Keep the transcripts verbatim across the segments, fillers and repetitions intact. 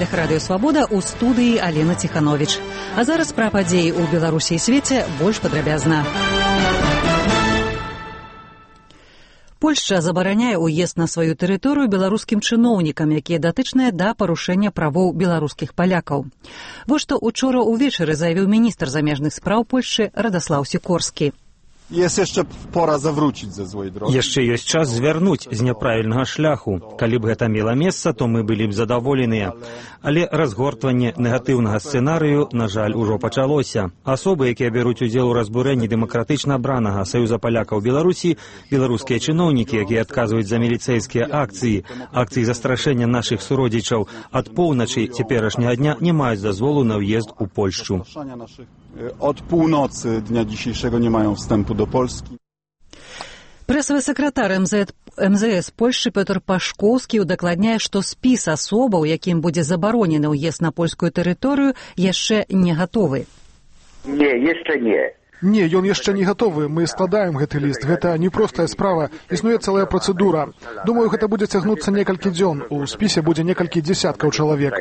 хвалях радыё «Свабода» ў студыі Алена Ціхановіч. А зараз пра падзеі ў Беларусі і свеце больш падрабязна. Польшча забараняе ўезд на сваю тэрыторыю беларускім чыноўнікам, якія датычныя да парушэння правоў беларускіх палякаў. Вось што учора ўвечары заявіў міністр замежных спраў Польшчы Радаслаў Сікорскі. Jest jeszcze pora zawrócić ze złej drogi. Яшчэ ёсць час звярнуць з няправільнага шляху. Калі б гэта мела месца, то мы былі б задаволеныя. Але разгортванне негатыўнага сцэнарыю, на жаль, ужо пачалося. Асобы, якія бяруць удзел у разбурэнні дэмакратычна абранага Саюза палякаў Беларусі, беларускія чыноўнікі, якія адказваюць за міліцэйскія акцыі, акцыі застрашэння нашых суродзічаў ад поўначы цяперашняга дня не маюць дазволу на ўезд у Польшчу. Od północy dnia dzisiejszego nie mają wstępu do Polski. Прэсавы сакратар эм зэ эс Польшчы Пётр Пашкоўскі удакладняе, што спіс асобаў, якім будзе забаронены ўезд на польскую тэрыторыю, яшчэ не гатовы. Не, яшчэ не. Не, ён яшчэ не гатовы. Мы складаем гэты ліст. Гэта непростая справа. Існуе цэлая працэдура. Думаю, гэта будзе цягнуцца некалькі дзён. У спісе будзе некалькі дзесяткаў чалавек.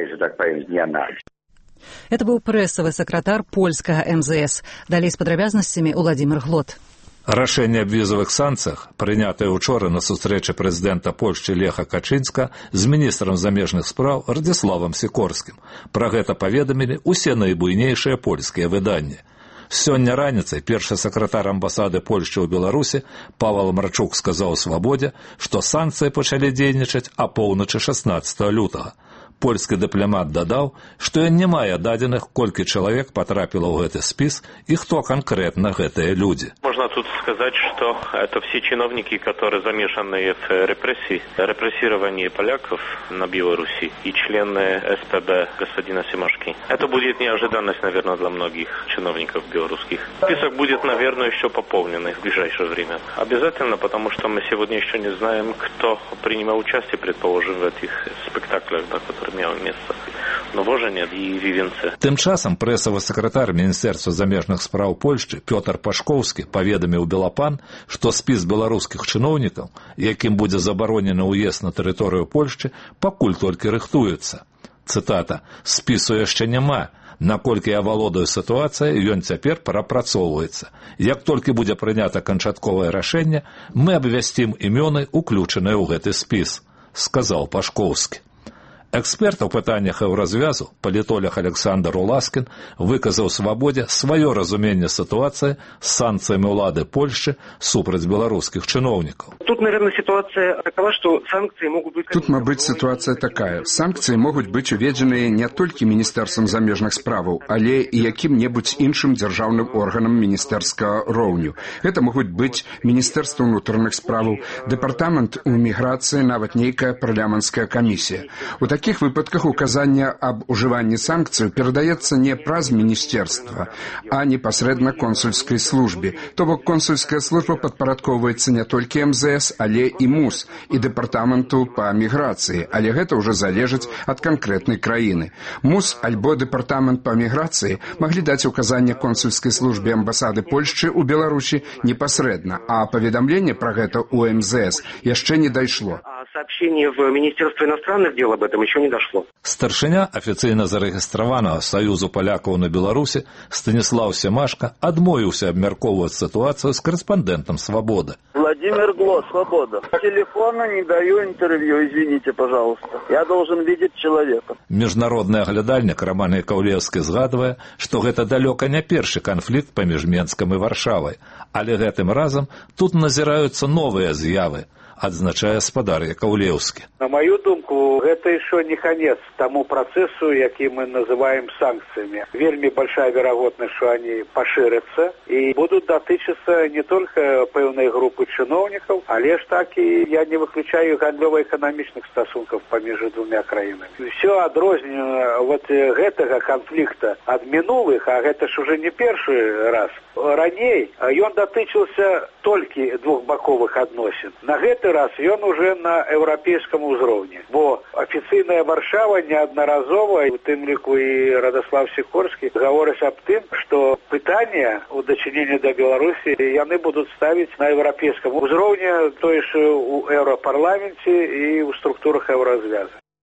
Это быў прэсавы сакратар польскага эм зэ эс. Далей з падрабязнасцямі Уладзімір Глот. Рашэнне аб візавых санкцыях, прынятае ўчора на сустрэчы прэзідэнта Польшчы Леха Качынска з міністрам замежных спраў Радзіславам Сікорскім. Пра гэта паведамілі ўсе найбуйнейшыя польскія выданні. Сёння раніцай першы сакратар амбасады Польшчы ў Беларусі Павел Марчук сказаў «Свабодзе», што санкцыі пачалі дзейнічаць апоўначы шаснаццатага лютага. Польскі дыпламат дадаў, што ён не мае дадзеных, колькі чалавек потрапіла ў гэты спіс и кто конкретно гэтыя люди. Можно тут сказать, что это все чиновники, которые замешаны в репрессии, репрессировании поляков на Беларуси и члены эс пэ бэ господина Семашки. Это будет неожиданность, наверное, для многих чиновников белорусских. Список будет, наверное, еще пополненный в ближайшее время. Обязательно, потому что мы сегодня еще не знаем, кто принимал участие, предположим, в этих спектаклях, да, которые miały miejsce Nowożenie i Wiwience. Тым часам прэсавы сакратар Міністэрства замежных спраў Польшчы Пётр Пашкоўскі паведаміў Белапан, што спіс беларускіх чыноўнікаў, якім будзе забаронены ўезд на тэрыторыю Польшчы, пакуль толькі рыхтуецца. Цытата: «Спісу яшчэ няма. Наколькі я валодаю сітуацыяй, ён цяпер прапрацоўваецца. Як толькі будзе прынята канчатковае рашэнне, мы абвясцім імёны, уключаныя ў гэты спіс», сказаў Пашкоўскі. Эксперт у пытаннях еўразвязу, палітолог Александр Уласкін, выказаў «Свабодзе» сваё разуменне сітуацыі з санкцыямі ўлады Польшчы супраць беларускіх чыноўнікаў. Тут, наверное, ситуация такова, что санкции могут быть... Тут, мабыць, ситуация такая. Санкции могут быть уведзеныя не толькі Міністэрствам замежных справаў, але і якім-небудзь іншым дзяржаўным органам міністэрскага роўню. Гэта могуць быць Міністэрства ўнутраных справаў, дэпартамент у міграцыі, нават нейкая парламенцкая камісія. У В таких выпадках указание об уживании санкций передается не праз министерство, а непосредственно консульской службе. То бок консульская служба подпарадковывается не только эм зэ эс, але и МУС, и департаменту по миграции, але гэта уже залежыць от конкретной краины. МУС альбо департамент по миграции могли дать указание консульской службе амбассады Польшчы у Беларуси непосредственно, а поведомление про гэта у эм зэ эс яшчэ не дайшло. Сообщение в Министерство иностранных дел об этом еще не дошло. Старшыня афіцыйна зарэгістраванага Саюзу палякаў на Беларусі Станіслав Семашка адмовіўся абмяркоўваць сітуацыю з корэспандэнтам «Свободы». Владимир Глот, «Свобода». Телефона не даю интервью, извините, пожалуйста. Я должен видеть человека. Міжнародны аглядальнік Роман Якаўлеўскі згадвае, што гэта далёка не першы канфлікт паміж Менскам і Варшавай, але гэтым разам тут назіраюцца новыя з'явы, адзначае спадар Якаўлеўскі. На мою думку, гэта еще не конец тому процессу, які мы называем санкциями. Вельми большая вероятность, что они поширятся и будут дотычиться не только пэўнай группы чиновников, але ж так и я не выключаю гандлёва-эканамічных стасунков паміж двумя краінамі. Все адрозненне вот гэтага конфликта ад мінулых, а гэта ж уже не першы раз. Раней ён датычыўся толькі двухбаковых адносін. На гэты раз ён уже на еўрапейском узроўні. Бо афіцыйная Варшава неаднаразова, у тым ліку і Радаслав Сікорскі, гаворыць аб тым, што пытанне ў дачыненні да Беларусі яны будуць ставіць на еўрапейском узроўні, то ж у еўрапарламенце і ў структурах еўразвяза.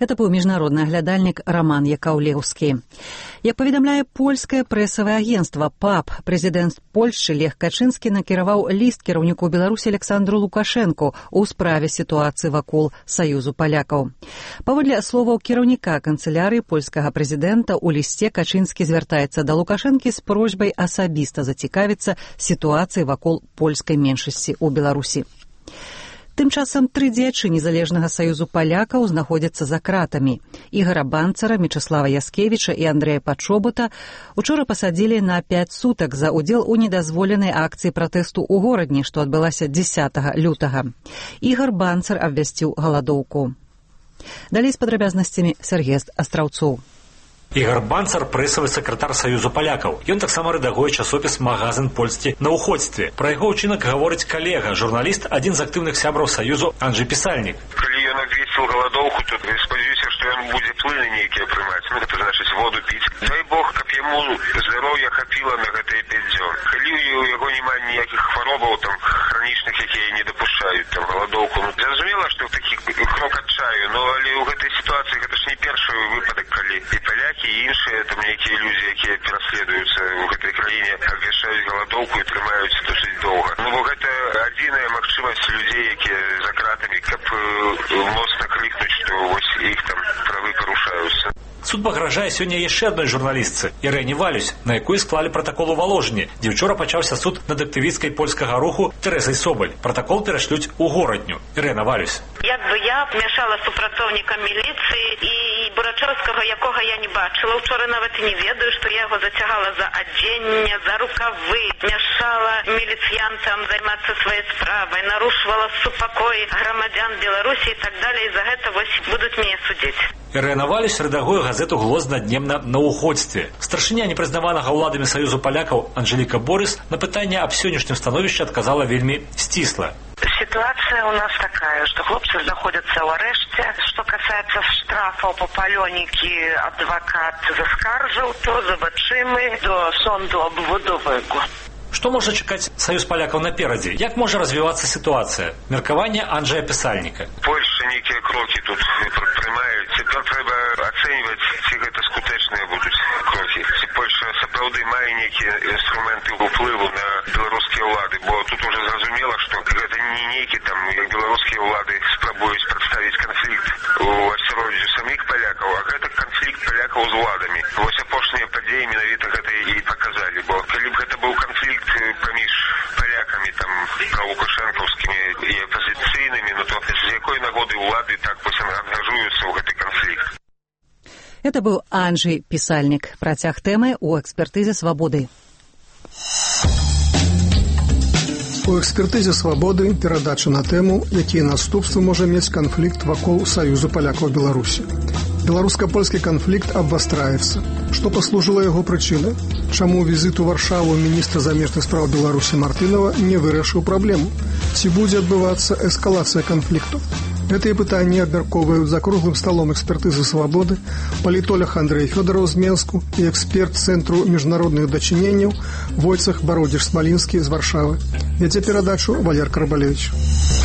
Это быў міжнародны аглядальнік Роман Якаўлеўскі. Як паведамляе польскае прэсавае агенцтва ПАП, прэзідэнт Польшчы Лех Качынскі накіраваў ліст кіраўніку Беларусі Александру Лукашэнку ў справе сітуацыі вакол Саюзу палякаў. Паводле словаў кіраўніка канцылярыі польскага прэзідэнта, у лісце Качынскі звяртаецца да Лукашэнкі з просьбай асабіста зацікавіцца сітуацыяй вакол польскай меншасці ў Беларусі. Тым часам тры дзеячы незалежнага саюзу палякаў знаходзяцца за кратамі. Ігара Банцара, Мечаслава Яскевіча і Андрэя Пачобута учора пасадзілі на пяць сутак за ўдзел у недазволенай акцыі пратэсту ў горадні, што адбылася дзесятага лютага. Ігар Банцар абвясціў галадоўку. Далей з падрабязнасцямі Сергей Астраўцоў. Ігар Банцар – прэсавы сакратар Саюзу палякаў. Ён таксама рэдагуе часопіс «Магазин польскі на ўходстве». Пра яго ўчынак гаворыць калега, журналіст, адзін з актыўных сябраў Саюзу Анджэй Пісальнік. Калі ён абвесціў галадоўку, то спадзяюся, што ён будзе плыны нейкія прымаць. Ну, гэта значыць воду піць. Дай Бог, каб яму здароўя хапіла на гэтыя пяць дзён. Калі у яго няма ніякіх хваробаў, там, хранічных, якія не дапушчаюць там галадоўку. Ну, зразумела, што такі крок адчаю, но але ў гэтай сітуацыі гэта ж не першы выпадак, калі і палякі, і іншыя там нейкія людзі, якія пераследуюцца ў гэтай краіне, абвяшчаюць галадоўку і трымаюць досыць доўга. Ну, бо гэта адзіная магчымасць людзей, якія за кратамі, каб моцна крыкнуць, што вось іх там правы парушаюцца. Суд пагражае сёння яшчэ адной журналістцы, Ірэне Валюсь, на якой склалі пратакол уваложання, дзе ўчора пачаўся суд над актывісткай польскага руху Тэрэзай Собаль. Пратакол перашлюць у горадню. Ірена Валюсь. Як бы я мяшала супрацоўнікам міліцыі і Бурачоўскага, якога я не бачыла. Учора нават і не ведаю, што я яго зацягала за адзенне, за рукавы, мяшала міліцыянтам займацца сваёй справай, нарушвала супакой грамадзян Беларусі і так далее, і за гэта вось будуць мяне судзіць. Ірена Валюсь рэдагуе газету «Глос наднемна на ўходстве». Старшыня непрызнаванага ўладамі Саюзу палякаў Анжеліка Борис на пытанне аб сённяшнім становішчы адказала вельмі сцісла. Ситуация у нас такая, что хлопцы находятся в ареште. Что касается штрафов по паленіки, адвокат заскаржил, то забачимы до сонду обводового. Што можа чакаць Саюз палякаў наперадзе? Як можа развівацца сітуацыя? Меркаванне Анджэя Пісальніка. Польша нейкія крокі тут прымаюць. Цяпер трэба ацэньваць, ці гэта скутэчныя будуць крокі. Ці Польша сапраўды мае нейкія інструменты ўплыву на беларускія ўлады, бо тут уже зразумела, што гэта не нейкі там, як беларускія ўлады спрабуюць прадставіць канфлікт у асяроддзі саміх палякаў, а гэта канфлікт палякаў з уладамі. Вось апошнія падзеі менавіта гэта і паказалі, бо калі б гэта быў канфлікт паміж палякамі там праволукашэнкаўскімі і апазіцыйнымі, ну то з якой нагоды ўлады так вось ангажуюцца ў гэты канфлікт. Это быў Анджэй Пісальнік. Працяг тэмы ў экспертызе свабоды. У экспертызе свабоды перадача на тэму, якія наступствы можа мець канфлікт вакол Саюзу палякаў Беларусі. Беларуска-польскі канфлікт абвастраецца. Што паслужыла яго прычынай? Чаму візіт у Варшаву міністра замежных спраў Беларусі Мартынова не вырашыў праблему? Ці будзе адбывацца эскалацыя канфлікту? Гэтыя пытанні абмяркоўваюць за круглым сталом экспертызы свабоды палітолог Андрэй Фёдараў з Менску і эксперт Цэнтру міжнародных дачыненняў Войцах Бародзіш-Смалінскі з Варшавы. Вядзе перадачу Валер Карбалевіч.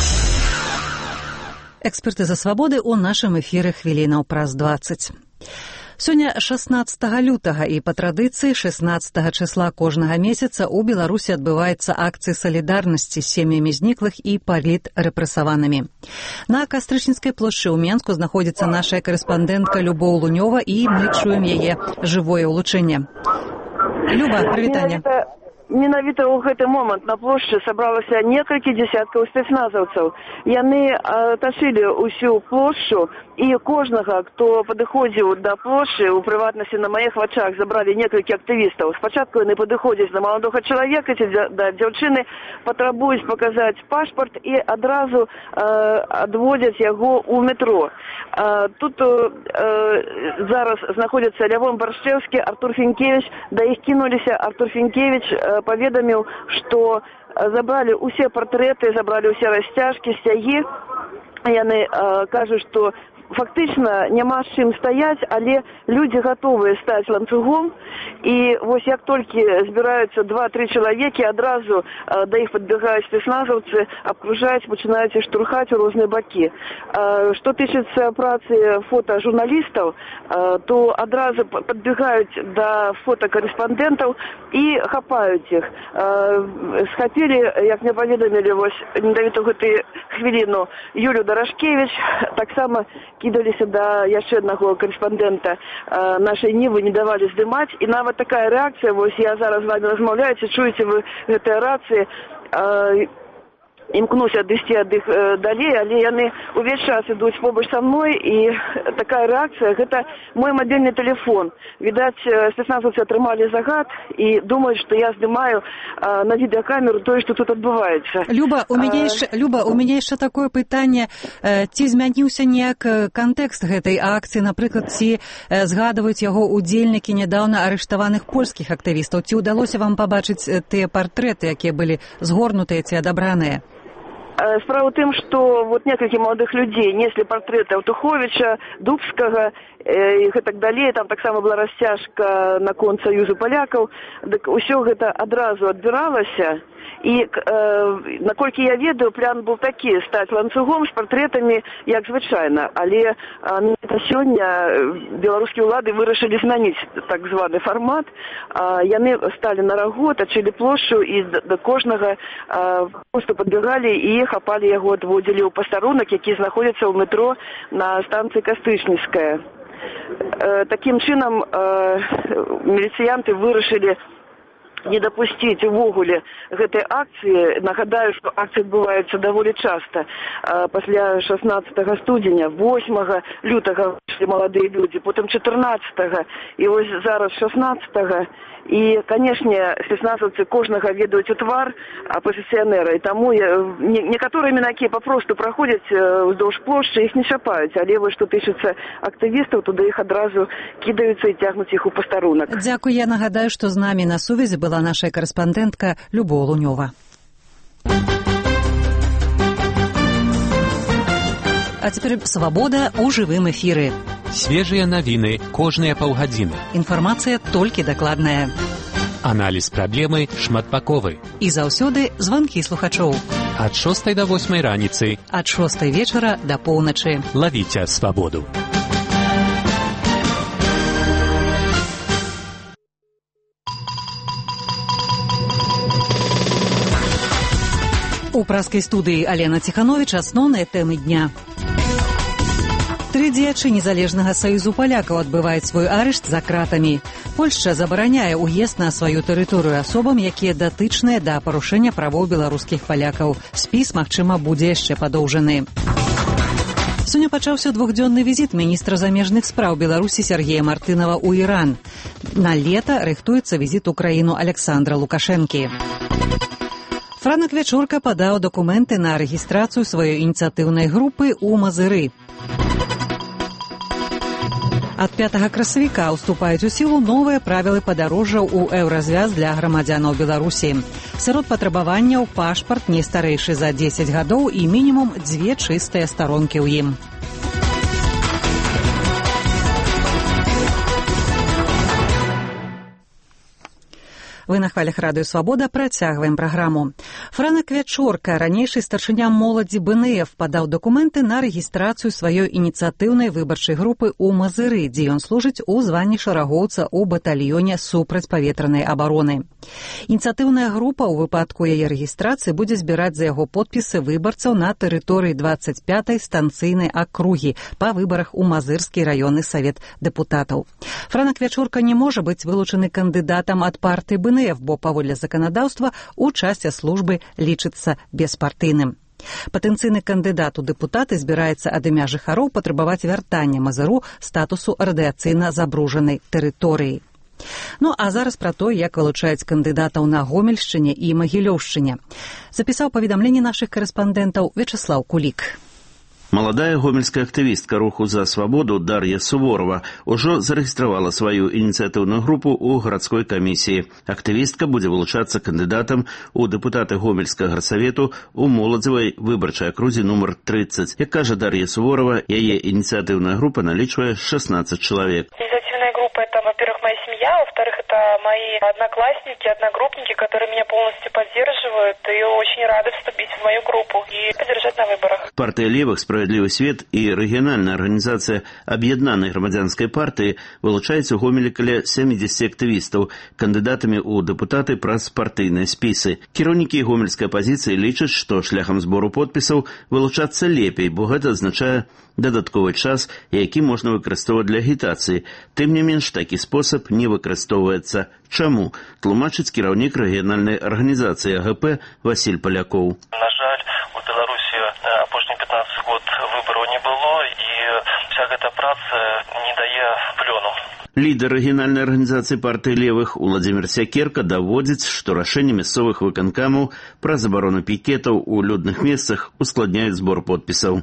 Экспертыза свабоды ў нашым эфіры хвілінаў праз дваццаць. Сёння шаснаццатага лютага і па традыцыі шаснаццатага чысла кожнага месяца ў Беларусі адбываецца акцыя салідарнасці з сем'ямі зніклых і палітрэпрэсаванымі. На Кастрычніцкай плошчы ў Менску знаходзіцца наша карэспандэнтка Любоў Лунёва, і мы чуем яе жывое ўлучэнне. Люба, прывітанне. Менавіта ў гэты момант на плошчы сабралася некалькі дзясяткаў спецназаўцаў. Яны атачылі ўсю плошчу, і кожнага, хто падыходзіў да плошчы, у прыватнасці на маіх вачах забралі некалькі актывістаў. Спачатку яны падыходзяць да маладога чалавека ці да дзяўчыны, патрабуюць паказаць пашпарт і адразу э, адводзяць яго ў метро. Э, тут э, зараз знаходзяцца Лявон Баршчэўскі, Артур Фінкевіч, да іх кінуліся. Артур Фінкевіч э, паведаміў, што забралі ўсе партрэты, забралі ўсе расцяжкі, сцягі. Яны э, кажуць, што фактычна няма з чым стаяць, але людзі гатовыя стаць ланцугом, і вось як толькі збіраюцца два-тры чалавекі, адразу да іх падбягаюць спецназаўцы, абкружаюць, пачынаюць штурхаць у розныя бакі. Што тычыцца працы фотажурналістаў, то адразу падбягаюць да фотакарэспандэнтаў і хапаюць іх. Схапілі, як мне паведамілі, вось менавіта ў гэтую хвіліну Юлю Дарашкевіч, таксама кідаліся да яшчэ аднаго карэспандэнта нашай Нівы, не давалі здымаць, і нават такая рэакцыя, вось я зараз з вами размаўляю, чуеце вы гэтыя рацыі, імкнуся адысці ад іх далей, але яны ўвесь час ідуць побач са мной, і такая рэакцыя, гэта мой мабільны тэлефон. Відаць, спецназаўцы атрымалі загад і думаюць, што я здымаю на відэакамеру тое, што тут адбываецца. Люба, у мяне яшчэ, Люба, у мяне яшчэ такое пытанне, ці змяніўся неяк кантэкст гэтай акцыі, напрыклад, ці згадваюць яго удзельнікі нядаўна арыштаваных польскіх актывістаў, ці ўдалося вам пабачыць тыя партрэты, якія былі згорнутыя ці адабраныя? Справа ў тым, што вот некалькі маладых людзей неслі партрэты Аўтуховіча, Дубскага і гэтак далей, там таксама была расцяжка наконт Саюзу палякаў, дык усё гэта адразу адбіралася, і э, наколькі я ведаю, план быў такі, стаць ланцугом з партрэтамі, як звычайна, але э, сёння беларускія ўлады вырашылі змяніць так званы фармат, э, яны сталі на рагу, тачылі плошчу, і да, да кожнага э, просто падбягалі і хапалі яго, адводзілі ў пастарунак, які знаходзіцца ў метро на станцыі Кастычніцкая. Э, такім чынам э, міліцыянты вырашылі не дапусціць увогуле гэтай акцыі. Нагадаю, што акцыі адбываюцца даволі часта. Пасля шаснаццатага студзеня, восьмага лютага выйшлі маладыя людзі, потым чатырнаццатага, і вось зараз шаснаццатага. І, канешне, спецназаўцы кожнага ведаюць у твар апазіцыянера, і таму некаторыя мінакі папросту праходзяць уздоўж плошчы, іх не чапаюць, але вось што тычыцца актывістаў, туды іх адразу кідаюцца і цягнуць іх у пастарунак. Дзякуй, я нагадаю, што з намі на сувязі была наша карэспандэнтка Любоў Лунёва. А цяпер «Свабода» ў жывым эфіры. Свежыя навіны кожныя паўгадзіны. Інфармацыя толькі дакладная. Аналіз праблемы шматбаковы. І заўсёды званкі слухачоў. Ад шостай да восьмай раніцы. Ад шостай вечара да поўначы. Лавіце «Свабоду». У праскай студыі Алена Ціхановіч асноўныя тэмы дня. Тры дзеячы незалежнага саюзу палякаў адбываюць свой арышт за кратамі. Польшча забараняе ўезд на сваю тэрыторыю асобам, якія датычныя да парушэння правоў беларускіх палякаў. Спіс, магчыма, будзе яшчэ падоўжаны. Сёння пачаўся двухдзённы візіт міністра замежных спраў Беларусі Сергея Мартынова ў Іран. На лета рыхтуецца візіт у краіну Александра Лукашэнкі. Франак Вячорка падаў дакументы на рэгістрацыю сваёй ініцыятыўнай групы ў Мазыры. Ад пятага красавіка ўступаюць у сілу новыя правілы падарожжаў у еўразвяз для грамадзянаў Беларусі. Сярод патрабаванняў пашпарт не старэйшы за дзесяць гадоў і мінімум дзве чыстыя старонкі ў ім. Вы на хвалях радыё «Свабода» працягваем праграму. Франак Вячорка, ранейшы старшыня моладзі бэ эн эф, падаў дакументы на рэгістрацыю сваёй ініцыятыўнай выбарчай групы ў Мазыры, дзе ён служыць у званні шарагоўца ў батальёне супрацьпаветранай абароны. Ініцыятыўная група ў выпадку яе рэгістрацыі будзе збіраць за яго подпісы выбарцаў на тэрыторыі дваццаць пятай станцыйнай акругі па выбарах у Мазырскі раённы савет дэпутатаў. Франак Вячорка не можа быць вылучаны кандыдатам ад партыі бэ эн эф, бо паводле заканадаўства ў часе службы лічыцца беспартыйным. Патэнцыйны кандыдат у дэпутаты збіраецца ад імя жыхароў патрабаваць вяртання Мазыру статусу радыяцыйна забружанай тэрыторыі. Ну, а зараз пра то, як вылучаюць кандыдатаў на Гомельшчыне і Магілёўшчыне. Запісаў паведамленне нашых карэспандэнтаў Вячаслаў Кулік. Маладая гомельская актывістка руху за свабоду Дар'я Суворова ўжо зарэгістравала сваю ініцыятыўную групу ў гарадской камісіі. Актывістка будзе вылучацца кандыдатам у дэпутаты гомельскага гарсавету у моладзевай выбарчай акрузе нумар тридцать. Як кажа Дар'я Суворова, яе ініцыятыўная група налічвае шестнадцать чалавек. Инициативная группа – это, во-первых, моя семья, во-вторых, это мои одноклассники, одногруппники, которые меня полностью поддерживают и очень рады вступить в мою группу и поддержать на выборах. Партия левых «Справедливый свет» и региональная организация Объединенной громадянской партии вылучаюць у Гомелі каля семидесяти актывістаў кандыдатамі ў дэпутаты праз партыйныя спісы. Кіраўнікі гомельскай апозіцыі лічаць, што шляхам збору подпісаў вылучацца лепей, бо гэта азначае дадатковы час, які можна выкарыстоўваць для агітацыі. Тым не менш, такі спосаб не выкарыстоўваецца. Чаму? Тлумачыць кіраўнік рэгіянальнай арганізацыі АГП Васіль Палякоў. На жаль, у Беларусі апошні пятнадцаты год выбараў не было, і вся гэта праца не дае плёну. Лідер рэгіянальнай арганізацыі партыі левых Уладзімір Сякерка даводзіць, што рашэнне мясцовых выканкамаў пра забарону пікетаў у людных месцах ускладняюць збор подпісаў.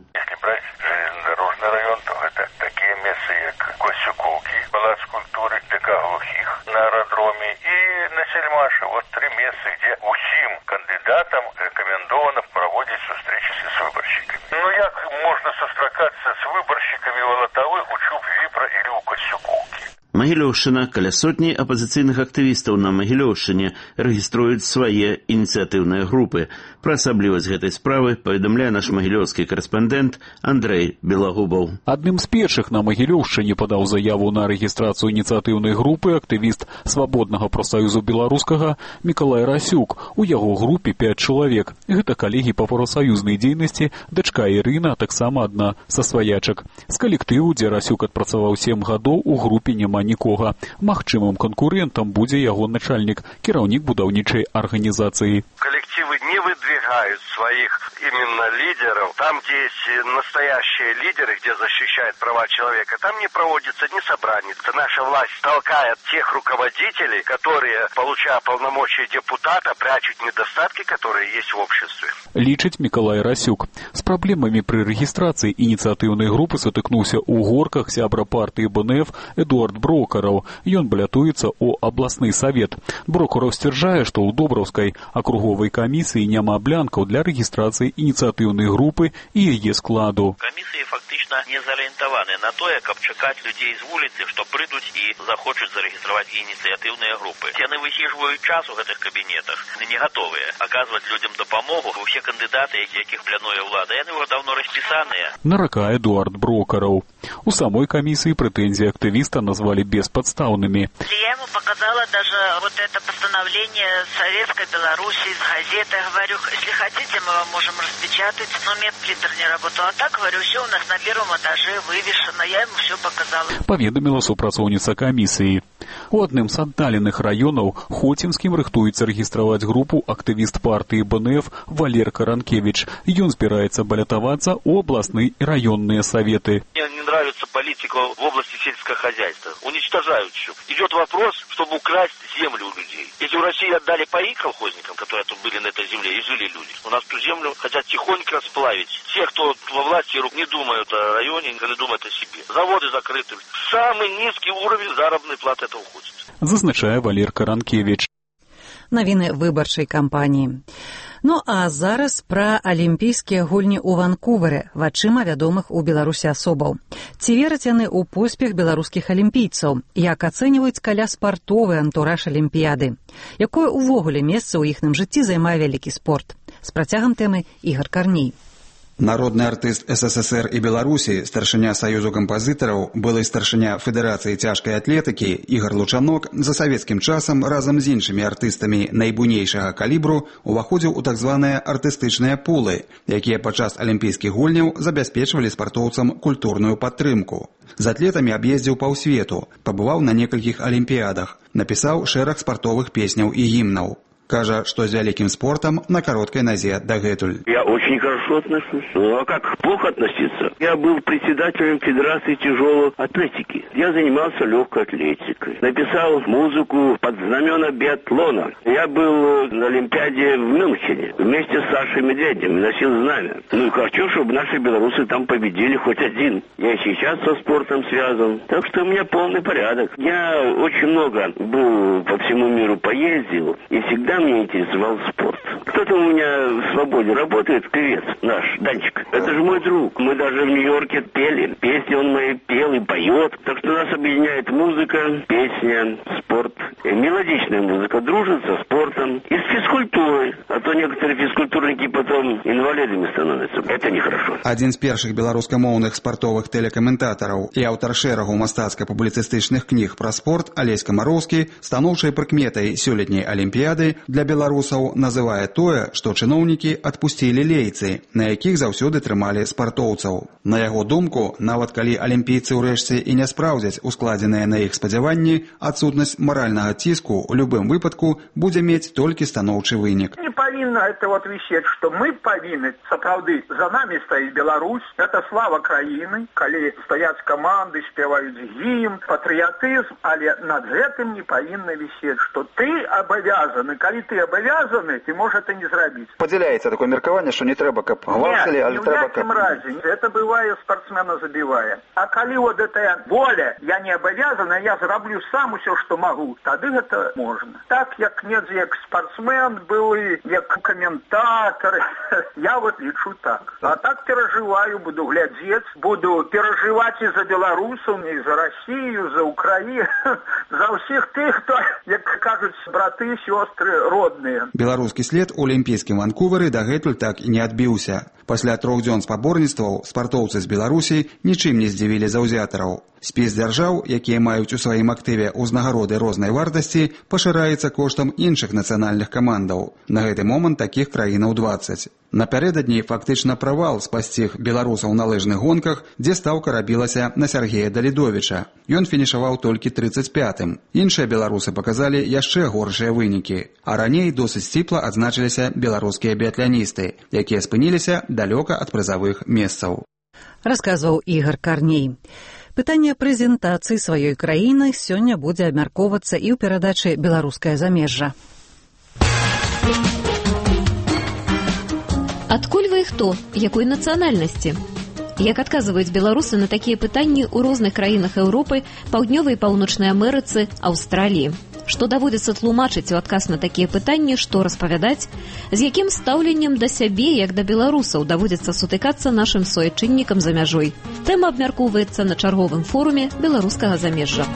На аэродроме и на Сельмаше. Вот три места, где усім кандидатам рекомендовано проводить встречи с выборщиками. Ну, як можно сустракаться с выборщиками в Алатавы, у Чуб-Випра или у Косюковки? Магілёўшчына. Каля сотні апазіцыйных актывістаў на Магілёўшчыне рэгіструюць свае ініцыятыўныя групы. Пра асаблівасць гэтай справы паведамляе наш магілёўскі карэспандэнт Андрэй Белагубаў. Адным з першых на Магілёўшчыне падаў заяву на рэгістрацыю ініцыятыўнай групы актывіст Свабоднага прафсаюзу беларускага Мікалай Расюк. У яго групе пяць чалавек. Гэта калегі па прафсаюзнай дзейнасці, дачка Ірына, таксама адна са сваячак. З калектыву, дзе Расюк адпрацаваў сем гадоў, у групе няма нікога. Магчымым канкурентам будзе яго начальнік, кіраўнік будаўнічай арганізацыі. Коллективы не выдвигают своих именно лидеров. Там, где есть настоящие лидеры, где защищают права человека, там не проводится ни собраний. Наша власть толкает тех руководителей, которые, получая полномочия депутата, прячут недостатки, которые есть в обществе. Лічыць Мікалай Расюк. З праблемамі пры рэгістрацыі ініцыятыўнай групы сутыкнуўся ў горках сябра партыі БНФ Эдуард Брокараў. Ён балятуецца ў абласны савет. Брокараў сцвярджае, што ў Добраўскай акруговай камісіі няма блянкаў для рэгістрацыі ініцыятыўнай групы і яе складу. Камісіі фактычна не зарыентаваны на тое, каб чакаць людзей з вуліцы, што прыйдуць і захочуць зарэгістраваць ініцыятыўныя групы. Яны высіжваюць час у гэтых кабінетах, не гатовыя аказваць людзям дапамогу. Усе кандыдаты, якіх плануе ўлада, яны ўжо даўно распісаныя. Наракае Эдуард Брокараў. У самой камісіі прэтэнзіі актывіста назвалі бесподставными. Я ему показала даже вот это постановление Советской Беларуси из газеты. Говорю, если хотите, мы вам можем распечатать, но медпринтер не работал. А так, говорю, все у нас на первом этаже вывешено. Я ему все показала. Паведаміла супрацоўніца камісіі. У адным з аддаленых раёнаў Хоцінскім рыхтуецца рэгістраваць групу актывіст партыі БНФ Валер Каранкевич. Ён збіраецца балятавацца ў абласны і раённыя советы. Мне не нравится политика в области сельского хозяйства. Уничтожают все. Идет вопрос, чтобы украсть землю у людей. Если в России отдали паи колхозникам, которые тут были на этой земле, и жили люди, у нас ту землю хотят тихонько сплавить. Те, кто во власти, не думают о районе, не думают о себе. Заводы закрыты. Самый низкий уровень заработной платы это уходит. Зазначае Валер Каранкевич. Навіны выбарчай кампаніі. Ну а зараз пра алімпійскія гульні ў Ванкуверы вачыма вядомых у Беларусі асобаў. Ці вераць яны ў поспех беларускіх алімпійцаў? Як ацэньваюць каля спартовы антураж алімпіяды? Якое ўвогуле месца ў іхным жыцці займае вялікі спорт? З працягам тэмы Ігор Карней. Народны артыст СССР і Беларусі, старшыня Саюзу кампазітараў, былы старшыня Федэрацыі цяжкай атлетыкі Ігар Лучанок за савецкім часам разам з іншымі артыстамі найбуйнейшага калібру уваходзіў у так званыя артыстычныя пулы, якія падчас алімпійскіх гульняў забяспечвалі спартоўцам культурную падтрымку. З атлетамі аб'ездзіў паўсвету, пабываў на некалькіх алімпіядах, напісаў шэраг спартовых песняў і гімнаў. Кажа, што з вялікім спортам на кароткай назе дагэтуль. Я очень хорошо отношусь. Ну а как плохо относиться? Я был председателем Федерации тяжелой атлетики. Я занимался легкой атлетикой. Написал музыку под знамена биатлона. Я был на Олимпиаде в Мюнхене вместе с Сашей Медведем. Носил знамя. Ну и хочу, чтобы наши белорусы там победили хоть один. Я и сейчас со спортом связан. Так что у меня полный порядок. Я очень много был по всему миру поездил. И всегда меня интересовал спорт. Кто-то у меня в «Свободе» работает, певец наш, Данчик. Это же мой друг. Мы даже в Нью-Йорке пели. Песни он мои пел и поет. Так что нас объединяет музыка, песня, спорт. И мелодичная музыка дружит со спортом и с физкультурой. А то некоторые физкультурники потом инвалидами становятся. Это нехорошо. Адзін з першых беларускамоўных спартовых тэлекаментатараў і аўтар шэрагу мастацка-публіцыстычных кніг пра спорт Алесь Камароўскі станоўчай прыкметай сёлетняй алімпіяды для беларусаў называе тое, што чыноўнікі адпусцілі лейцы, на якіх заўсёды трымалі спартоўцаў. На яго думку, нават калі алімпійцы ўрэшце і не спраўдзяць ускладзеныя на іх спадзяванні, адсутнасць маральнага ціску ў любым выпадку будзе мець толькі станоўчы вынік. Не павінна это вот висеть, что мы павінны, сапраўды, за нами стоит Беларусь, это слава краіны, калі стаяць каманды, спяваюць гімн, патрыятызм, але над гэтым не павінна висеть, что ты абавязаны, калі ты абавязаны, ты можешь это не зрабіць. Падзяляецца такое меркаванне, што не трэба, каб гвалцілі, але трэба, каб... Разе. Это бывает, спортсмена забивая. А коли вот эта воля, я не обязана, я зараблю сам все, что могу, тогда это можно. Так, як нет, як спортсмен был, як комментатор, я вот лечу так. А так переживаю, буду глядеть, буду переживать и за белорусов, и за Россию, за Украину, за всех тех, кто, як кажут, браты, сестры родные. Беларускі след у алімпійскім Ванкуверы дагэтуль так і не адбіўся. Пасля трох дзён спаборніцтваў спартоўцы з Беларусі нічым не здзівілі заўзятараў. Спіс дзяржаў, якія маюць у сваім актыве ўзнагароды рознай вартасці, пашыраецца коштам іншых нацыянальных камандаў. На гэты момант такіх краінаў дваццаць. Напярэдадні фактычна правал спасціг беларусаў на лыжных гонках, дзе стаўка рабілася на Сергея Далідовіча. Ён фінішаваў толькі трыццаць пятым. Іншыя беларусы паказалі яшчэ горшыя вынікі. А раней досыць сціпла адзначыліся беларускія біятланісты, якія спыніліся далёка ад прызавых месцаў. Расказваў Ігор Карней. Пытанне прэзентацыі сваёй краіны сёння будзе абмяркоўвацца і ў перадачы «Беларускае замежжа». Адкуль вы і хто? Якой нацыянальнасці? Як адказваюць беларусы на такія пытанні ў розных краінах Еўропы, Паўднёвай і Паўночнай Амерыцы, Аўстраліі? Што даводзіцца тлумачыць у адказ на такія пытанні, што распавядаць? З якім стаўленнем да сябе, як да беларусаў, даводзіцца сутыкацца нашым суайчыннікам за мяжой? Тэма абмяркоўваецца на чарговым форуме беларускага замежжа.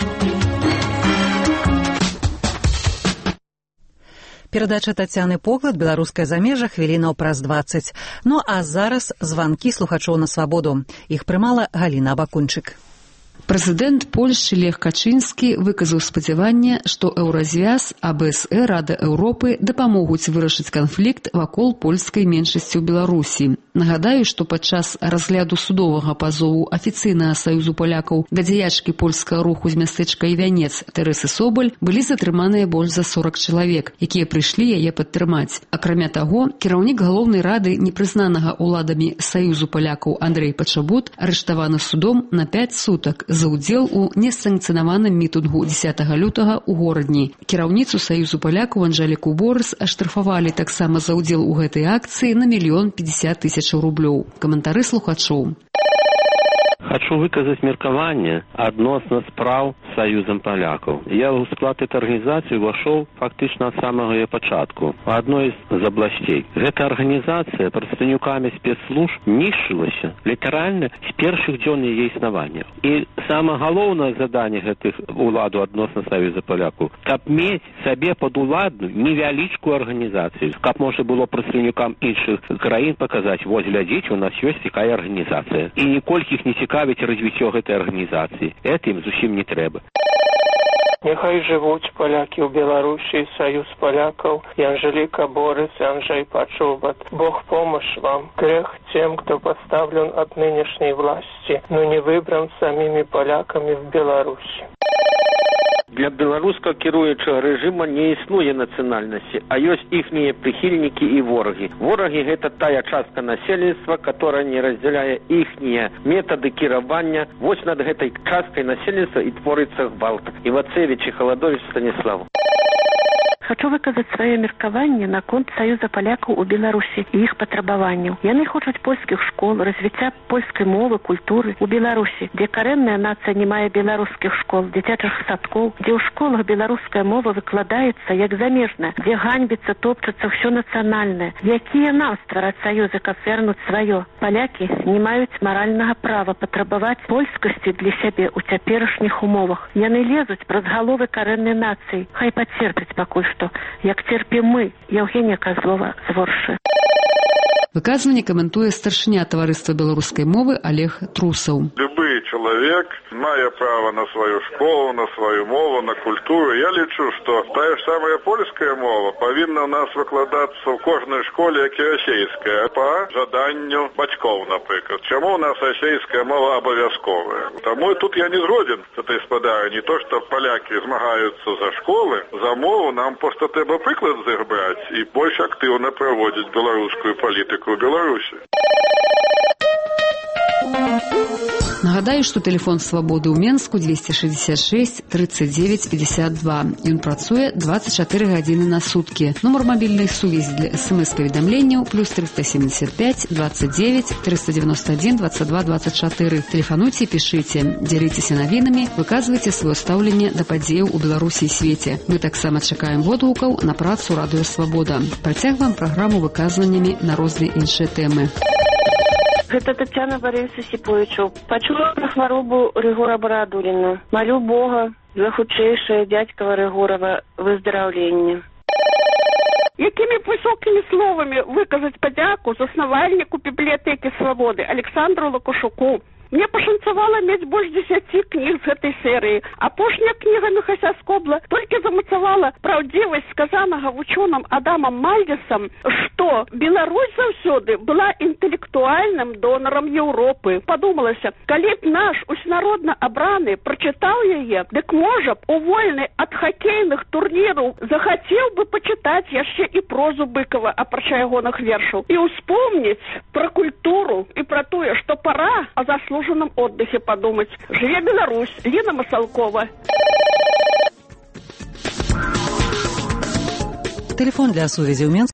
Перадача Тацяны Поклад, «Беларускае замежжа», хвілінаў праз дваццаць. Ну а зараз званкі слухачоў на свабоду. Іх прымала Галіна Абакунчык. Прэзідэнт Польшчы Лех Качынскі выказаў спадзяванне, што Еўразвяз, А Бэ Эс Э, Рада Еўропы дапамогуць вырашыць канфлікт вакол польскай меншасці ў Беларусі. Нагадаю, што падчас разгляду судовага пазову афіцыйнага саюзу палякаў да дзеячкі польскага руху з мястэчка Івянец Тэрэсы Собаль былі затрыманыя больш за сорак чалавек, якія прыйшлі яе падтрымаць. Акрамя таго, кіраўнік галоўнай рады непрызнанага ўладамі саюзу палякаў Андрэй Пачабут арыштаваны судом на пяць сутак за ўдзел у несанкцыянаваным мітынгу дзесятага лютага ў горадні. Кіраўніцу саюзу палякаў Анжэліку Борыс аштрафавалі таксама за ўдзел у гэтай акцыі на мільён пятьдесят тысяч рублёў. Каментары слухачоў. Хочу выказаць меркаванне адносна спраў з саюзам палякаў. Я ў склад этой арганізацыі ўвайшоў фактычна ад самага яе пачатку у адной з абласцей. Гэта арганізацыя прадстаўнікамі спецслужб нішчылася літаральна з першых дзён яе існавання. І самае галоўнае заданне гэтых уладу адносна саюза палякаў, каб мець сабе падуладную невялічкую арганізацыю, каб можна было прадстаўнікам іншых краін паказаць: вось глядзіце, у нас ёсць такая арганізацыя. І ніколькі іх не цікавіць развіццё гэтай арганізацыі. Это ім зусім не трэба. Нехай жывуць палякі ў Беларусі, саюз палякаў, и Анжелика Борис, и Анджей Пачобат. Бог помощь вам. Грех тем, кто поставлен от нынешней власти, но не выбран самими поляками в Беларуси. Для беларускага кіруючага рэжыма не існуе нацыянальнасці, а ёсць іхнія прыхільнікі і ворагі. Ворагі – гэта тая частка насельніцтва, которая не разделяе іхнія метады кіравання. Вось над гэтай часткай насельніцтва і творыцца гвалт. Івацевіч і Халадович Станіслав. Хочу выказаць сваё меркаванне наконт Саюза палякаў у Беларусі і іх патрабаванняў. Яны хочуць польскіх школ, развіцця польскай мовы, культуры ў Беларусі, дзе карэнная нацыя не мае беларускіх школ, дзіцячых садкоў, дзе ў школах беларуская мова выкладаецца як замежная, дзе ганьбіцца, топчацца ўсё нацыянальнае. Якія нам ствараць саюзы, каб вярнуць сваё? Палякі не маюць маральнага права патрабаваць польскасці для сябе ў цяперашніх умовах. Яны лезуць праз галовы карэннай нацыі. Хай пацерпяць пакуль што. Як церпім мы, Евгения Козлова з Воршы. Выказванне каментуе старшыня таварыства беларускай мовы Олег Трусаў. Любы чалавек мае права на сваю школу, на сваю мову, на культуру. Я лічу, што тая ж самая польская мова павінна ў нас выкладацца ў кожнай школе, як і расейская, па жаданню бацькоў, напрыклад. Чаму ў нас расейская мова абавязковая? Таму тут я не згоден з этой спадарай. Не то, што палякі змагаюцца за школы, за мову, нам проста трэба прыклад з іх браць і больш актыўна праводзіць беларускую палітыку у Беларусі. Нагадаю, што тэлефон свабоды ў Менску двести шестьдесят шесть тридцать девять пятьдесят два. Ён працуе двадцать четыре гадзіны на суткі. Нумар мабільнай сувязі для смс-паведамленняў плюс триста семьдесят пять двадцать девять триста девяносто один двадцать два двадцать четыре. Тэлефануйце, пішыце, дзяліцеся навінамі, выказвайце сваё стаўленне да падзеяў у Беларусі і свеце. Мы таксама чакаем водгукаў на працу Радыё Свабода. Працягваем праграму выказваннямі на розныя іншыя тэмы. Гэта Тацяна Барыса Сіповічу. Пачула пра хваробу Рыгора Барадуліна. Малю Бога за хутчэйшае дзядзькава Рыгорава выздараўленне. Якімі б высокімі словамі выказаць падзяку заснавальніку бібліятэкі Свабоды Александру Лукашуку. Мне пашанцавала мець больш дзесяці кніг з гэтай серыі. Апошняя кніга Міхася Скобла толькі замацавала праўдзівасць сказанага вучоным Адамам Мальдзесам, што Беларусь заўсёды была інтэлектуальным донарам Еўропы. Падумалася, калі б наш усенародна абраны прачытаў яе, дык можа б у вольны ад хакейных турніраў захацеў бы пачытаць яшчэ і прозу Быкова, апрача ягоных вершаў, і ўспомніць пра культуру і пра тое, што пара о заслуженном отдыхе подумать. Живе Беларусь. Лена Масалкова. Телефон для сувязі ў Менску